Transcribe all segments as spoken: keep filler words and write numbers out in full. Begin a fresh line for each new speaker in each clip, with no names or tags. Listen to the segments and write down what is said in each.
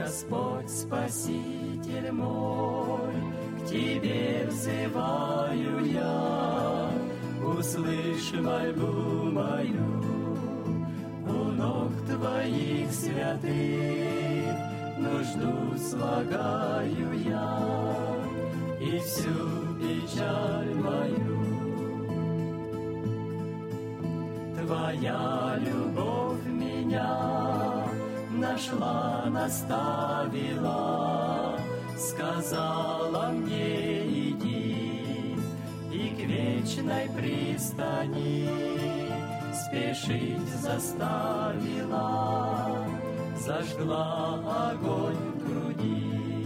Господь, Спаситель мой, к Тебе взываю я, услышь мольбу мою, у ног Твоих святых нужду слагаю я и всю печаль мою. Твоя любовь меня нашла, наставила, сказала мне иди, и к вечной пристани спешить заставила, зажгла огонь в груди.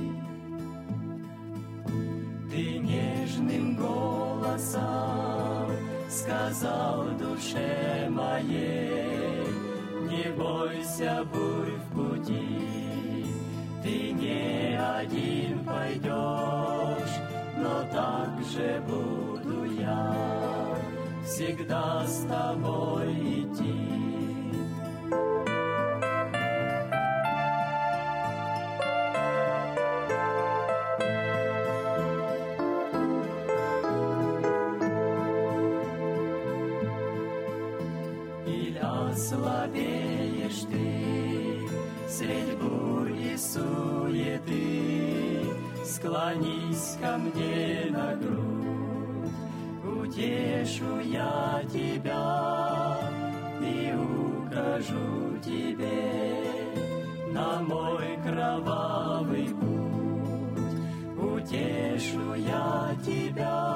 Ты нежным голосом сказал душе моей, не бойся бурь в пути, ты не один пойдешь, но так же буду я всегда с тобой идти. Слабеешь ты средь бурь и суеты, склонись ко мне на грудь, утешу я тебя и укажу тебе на мой кровавый путь. Утешу я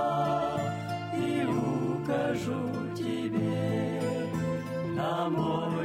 тебя и укажу тебе на мой